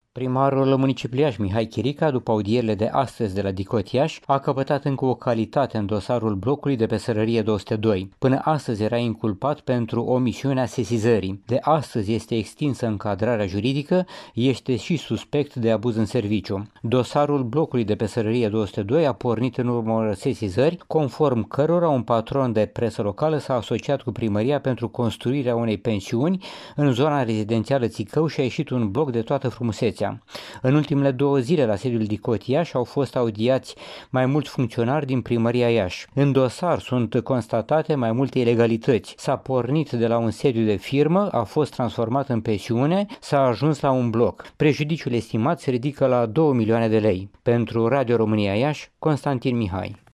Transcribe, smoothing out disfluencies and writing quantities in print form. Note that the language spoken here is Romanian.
Primarul municipiului Iași, Mihai Chirica, după audierile de astăzi de la DICOT Iași, a căpătat încă o calitate în dosarul blocului de pe Sărărie 202. Până astăzi era inculpat pentru omisiunea sesizării. De astăzi este extinsă încadrarea juridică, este și suspect de abuz în serviciu. Dosarul blocului de pe Sărărie 202 a pornit în urma unor sesizări, conform cărora un patron de presă locală s-a asociat cu primăria pentru construirea unei pensiuni în zona rezidențială Țicău și a ieșit un bloc de toată frumusețea. În ultimele 2 zile la sediul DICOT Iași au fost audiați mai mulți funcționari din primăria Iași. În dosar sunt constatate mai multe ilegalități. S-a pornit de la un sediu de firmă, a fost transformat în pensiune, s-a ajuns la un bloc. Prejudiciul estimat se ridică la 2 milioane de lei. Pentru Radio România Iași, Constantin Mihai.